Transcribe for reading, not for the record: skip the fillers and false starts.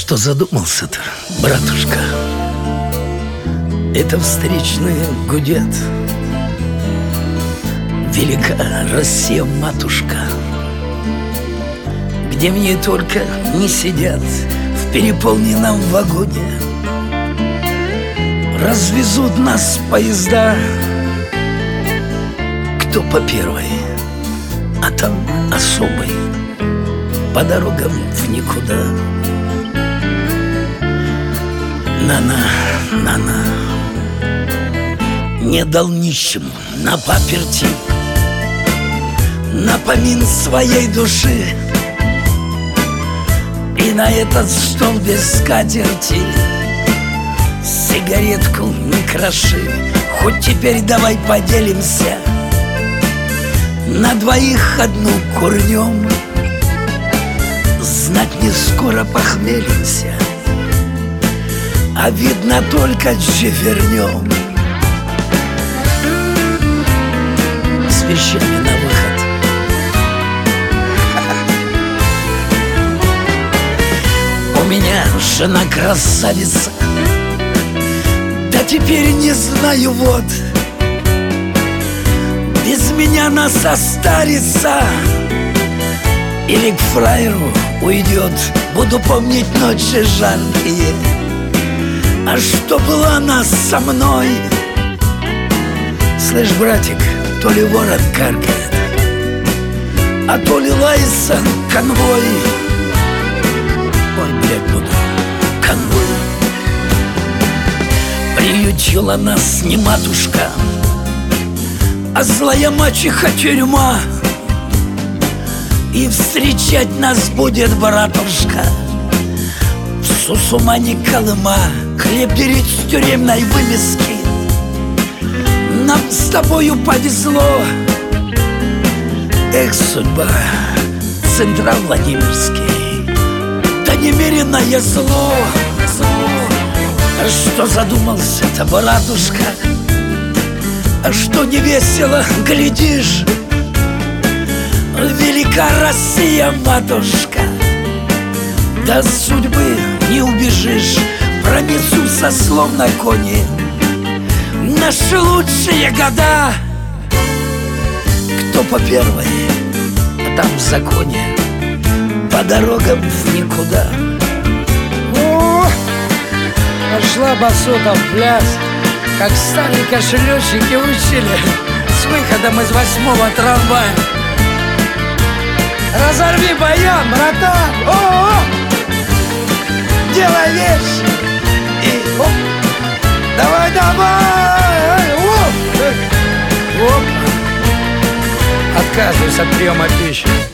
что задумался-то, братушка? Это встречные гудят. Велика Россия, матушка, где в ней только не сидят в переполненном вагоне. Развезут нас поезда, кто по первой, а там особый, по дорогам в никуда. На-на, не дал нищему на паперти напомин своей души, и на этот стол без скатерти сигаретку не кроши. Хоть теперь давай поделимся, на двоих одну курнем, знать не скоро похмелимся, а видно только че вернем. С вещами на выход. У меня жена красавица, да теперь не знаю вот, без меня она состарится или к фраеру уйдет. Буду помнить ночи жаркие, а что была она со мной. Слышь, братик, то ли ворон каркает, а то ли лается конвой. Ой, блядь, буду конвой. Приютила нас не матушка, а злая мачеха тюрьма, и встречать нас будет братушка в Сусумане, Колыма. Хлеб беречь с тюремной вымески нам с тобою повезло. Эх, судьба, Централ Владимирский, да немеренное зло. А что задумался-то, братушка? А что не весело глядишь? Велика Россия, матушка, до судьбы не убежишь. Пронесутся словно кони наши лучшие года. Кто по первой, а там в законе, по дорогам в никуда. О, пошла басота в пляс, как старые кошелечники учили с выходом из 8-го трамвая. Разорви баян, братан! О-о-о! Делай вещь! И оп! Давай, давай! Оп! Оп! Отказываюсь от приема пищи.